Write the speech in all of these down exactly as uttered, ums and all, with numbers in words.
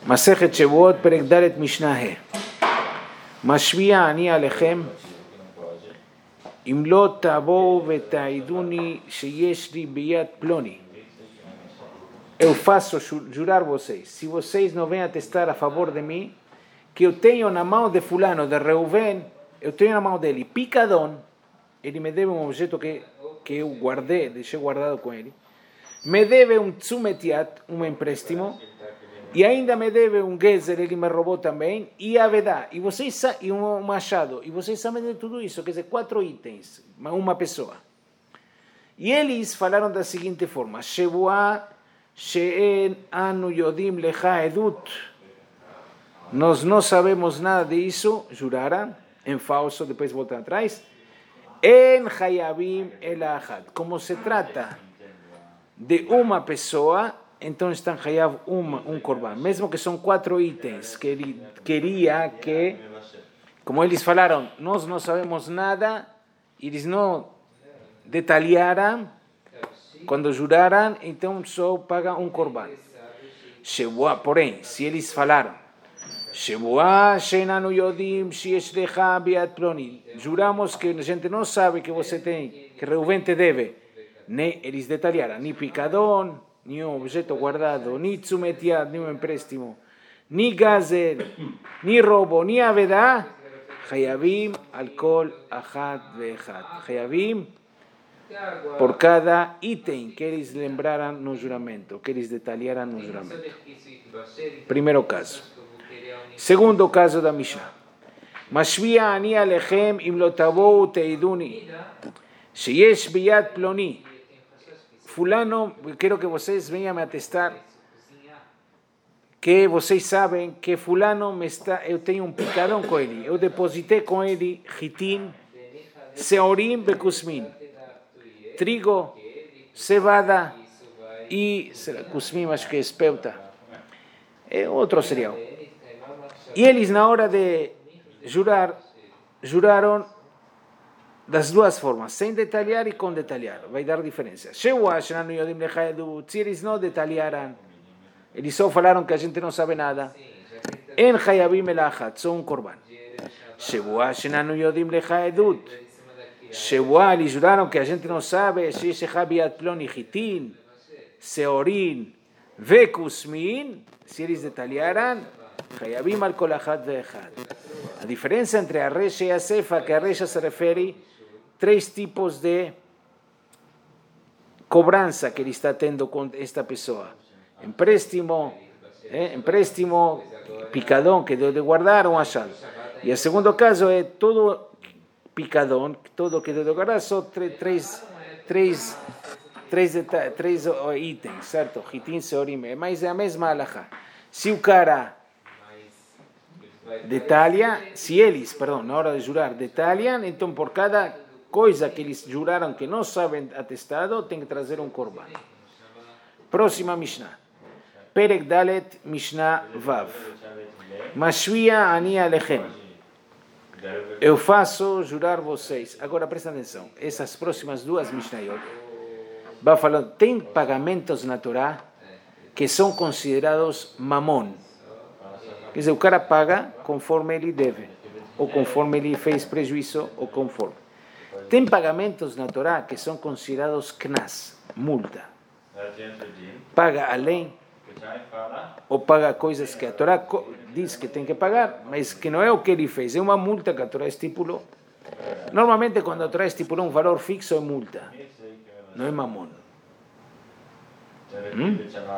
Masechet Shevuot, Perek Dalet Mishnah He. Mashvia ani alechem, im lo tabo vetaiduni sheyesh li biyat ploni. Eu faço jurar vocês, se vocês não vêm atestar a favor de mim, que eu tenho na mão de fulano, de Reuven, eu tenho na mão dele picadão, ele me deve um objeto que, que eu guardei, deixei guardado com ele, me deve um tzumetiat, um empréstimo, e ainda me deve um gezer, ele me roubou também, e a vedá, e vocês e um machado, e vocês sabem de tudo isso, quer dizer, quatro itens, uma pessoa. E eles falaram da seguinte forma, Shevuah she'en anu yodim lecha edut, nós não sabemos nada disso, juraram, em falso, depois voltam atrás, en hayabim el ahad, como se trata de uma pessoa, então estão hayav um, um korban, mesmo que são quatro itens, que ele queria que, como eles falaram, nós não sabemos nada, eles não detalharam, quando juraram, então só paga um korban. Shevuah, porém, se eles falaram, Shevuah she'enanu yodim sheyesh lecha biat ploni, juramos que a gente não sabe que você tem, que Reuven te deve, nem eles detalharam, nem picadão, ni um objeto guardado, ni tzumetiat, ni um empréstimo, ni gazer, ni roubo, ni avedá, hayabim alcohol ahad ve'echad. Hayabim por cada item que eles lembraram no juramento, que eles detalharam no juramento. Primeiro caso. Segundo caso da Mishnah. Mashvia ani alechem im lo tavou teiduni, sheyesh biyad ploni. Fulano, quero que vocês venham me atestar que vocês sabem que fulano me está, eu tenho um picadão com ele, eu depositei com ele chitin, seorim bekusmin, trigo, cevada e kusmin, acho que é espelta, é outro cereal. E eles na hora de jurar, juraram das duas formas, sem detalhar e com detalhar, vai dar diferença. Se eles não detalharam, eles só falaram que a gente não sabe nada, en hayabim elachat, só um korban. Shevuah shenanu yodim lecha edut, Shevuah, eles juraram que a gente não sabe, sheyesh biat ploni chitin, seorin, vekusmin, se eles detalharam, hayabim al kol achad ve'echad. A diferença entre a recha e a cefa, que a recha se refere três tipos de cobrança que ele está tendo com esta pessoa. Empréstimo, eh, empréstimo, picadão que deu de guardar um achado. E o segundo caso é todo picadão, todo que deu de guardar, só três, três, três, três, três itens, certo? Hitin, seorim, mas é a mesma alahá. Se o cara detalha, se eles, perdão, na hora de jurar, detalham, então por cada coisa que eles juraram que não sabem atestado, tem que trazer um korban. Próxima Mishnah. Perek Dalet Mishnah Vav. Mashvia ani alechem. Eu faço jurar vocês. Agora presta atenção. Essas próximas duas Mishnayot vai falando, tem pagamentos na Torá que são considerados mamon. Quer dizer, o cara paga conforme ele deve, ou conforme ele fez prejuízo, ou conforme. Tem pagamentos na Torá que são considerados knas, multa. Paga além, ou paga coisas que a Torá diz que tem que pagar, mas que não é o que ele fez, é uma multa que a Torá estipulou. Normalmente, quando a Torá estipulou um valor fixo, é multa, não é mamon. Hum?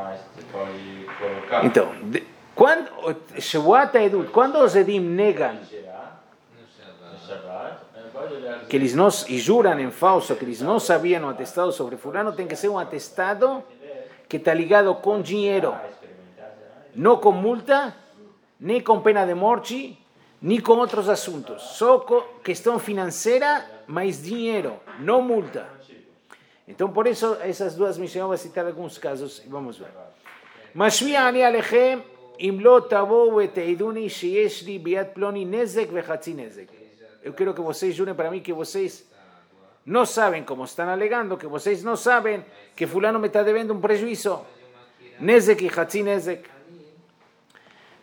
Então, de, quando, quando os Edim negam que eles não, e juram em falso, que eles não sabiam o atestado sobre fulano, tem que ser um atestado que está ligado com dinheiro, não com multa, nem com pena de morte, nem com outros assuntos, só com questão financeira, mas dinheiro, não multa. Então, por isso, essas duas missões, vou citar alguns casos e vamos ver. Mashvia ani alechem im lo tavou veteiduni sheyesh li biat ploni nezek vechatzi nezek. Eu quero que vocês jurem para mim que vocês não sabem, como estão alegando, que vocês não sabem que fulano me está devendo um prejuízo. Nezek e hatzi nezek.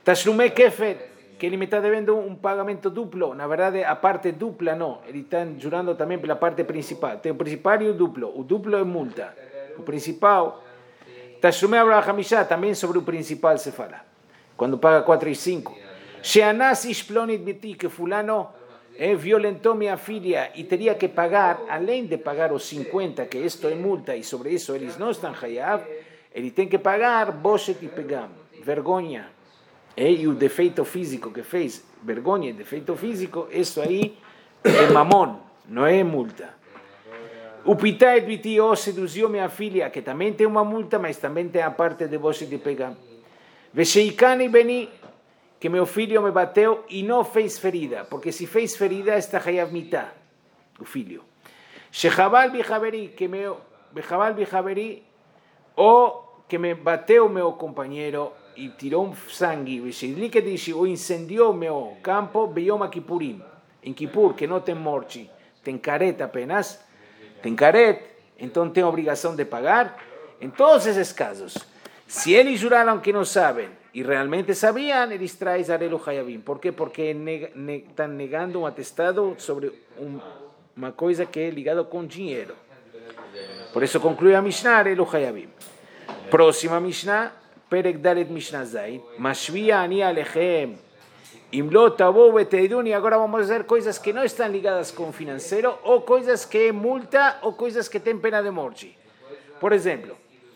Tashlume kefer, que ele me está devendo um pagamento duplo. Na verdade, a parte dupla não. Ele está jurando também pela parte principal. Tem o principal e o duplo. O duplo é multa. O principal... Tashlume Abraham Hamishá, também sobre o principal se fala. Quando paga quatro e cinco. Sheanas Ishplonit Biti, que fulano eh, violentou minha filha e teria que pagar, além de pagar os cinquenta, que isto é multa, e sobre isso eles não estão hayav, ele tem que pagar Boshet e Pegam, vergonha. Eh, e o defeito físico que fez, vergonha e defeito físico, isso aí é mamon, não é multa. O Pitai Biti, oh, seduziu minha filha, que também tem uma multa, mas também tem a parte de Boshet e Pegam. Vesheikani Beni, que meu filho me bateu e não fez ferida, porque se fez ferida está hayav mitá, o filho. Shechabal bichaveri, que meu bechabal bichaveri, ou que me bateu meu companheiro e tirou sangue, Veshidli que disse, ou incendiou meu campo, beyom Kippurim, em Kippur, que não tem morte, tem caret apenas, tem caret, então tem obrigação de pagar. Em todos esses casos, se eles juraram que não sabem, e realmente sabiam, eles trazem arelo hayavim. Por quê? Porque neg ne estão negando um atestado sobre um, uma coisa que é ligada com dinheiro. Por isso conclui a Mishnah, arelo hayavim. Próxima Mishnah, Perek Dalet Mishnah Zayin. Mashvia ani alechem. Imlo tabo beteiduni. Agora vamos ver coisas que não estão ligadas com financeiro, ou coisas que é multa, ou coisas que têm pena de morte. Por exemplo,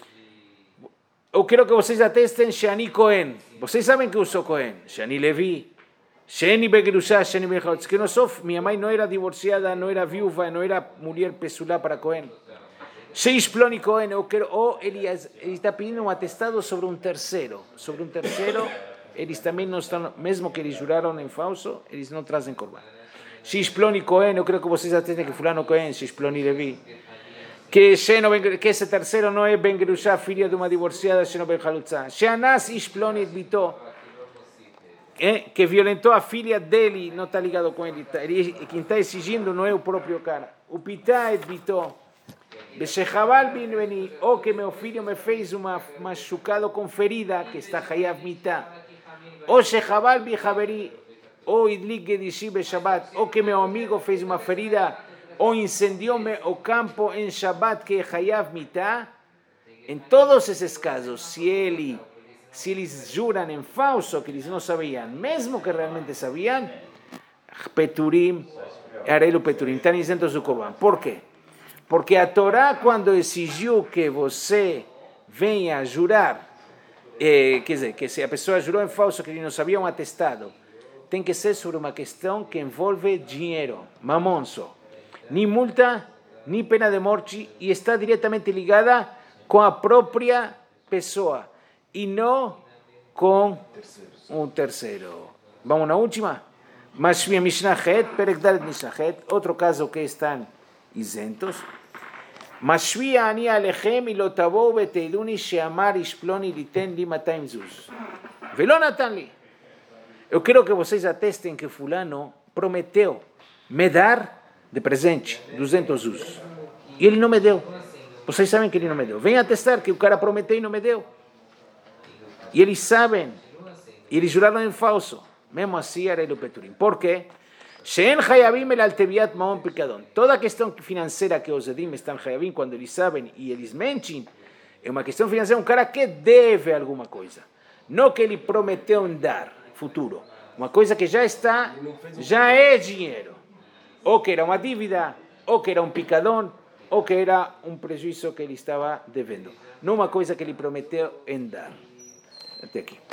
eu quero que vocês atestem Shani Cohen. Vocês sabem que eu sou Cohen. Shani Levi. Shani Begrusha, Shani Bechalutz. Que não sou, minha mãe não era divorciada, não era viúva, não era mulher pesulá para Cohen. Sheish Ploni Cohen. Eu quero, ou ele, ele está pedindo um atestado sobre um terceiro. Sobre um terceiro, eles também não estão, mesmo que eles juraram em falso, eles não trazem corban. Sheish Ploni Cohen. Eu quero que vocês atestem que fulano Cohen, Sheish Ploni Levi. Que, que esse terceiro não é Ben Gerusha, filha de uma divorciada, Sheno Ben Halutza. Sheanas Ishplonit Bito, que violentou a filha dele, não está ligado com ele. ele quem está exigindo não é o próprio cara. O Pitai Bito, Beshechabal Bin Beni, ou que meu filho me fez uma machucado com ferida, que está Hayav Mitá. Ou Shechabal Bichaveri, ou Idlik Gedishi Beshabat, ou que meu amigo fez uma ferida, ou incendiou-me o campo em Shabbat, que é Hayav Mitá. Em todos esses casos, se, ele, se eles juram em falso que eles não sabiam, mesmo que realmente sabiam, Peturim, Arelu Peturim, estão isentos do Corban. Por quê? Porque a Torá, quando exigiu que você venha jurar, eh, quer dizer, que se a pessoa jurou em falso que ele não sabia um atestado, tem que ser sobre uma questão que envolve dinheiro, mamon só. Ni multa, ni pena de morte, e está diretamente ligada com a própria pessoa, e não com um terceiro. Vamos na última? Mashvia Mishnah Het, Perek Dalet Mishnah Het, outro caso que estão isentos. Mashvia ani alechem ilo tavo beteiduni sheamar ishploni liten li matayim zuz. Velo natan li. Eu quero que vocês atestem que fulano prometeu me dar de presente duzentos usos. E ele não me deu. Vocês sabem que ele não me deu. Venham atestar que o cara prometeu e não me deu. E eles sabem. E eles juraram em falso. Mesmo assim, era o Peturim. Por quê? She'en hayavim el alteviat maon picadon. Toda a questão financeira que os edim estão hayavim, quando eles sabem e eles mentem, é uma questão financeira, um cara que deve alguma coisa. Não que ele prometeu em dar futuro. Uma coisa que já está, já é dinheiro. Ou que era uma dívida, ou que era um picadão, ou que era um prejuízo que ele estava devendo. Não uma coisa que ele prometeu em dar. Até aqui.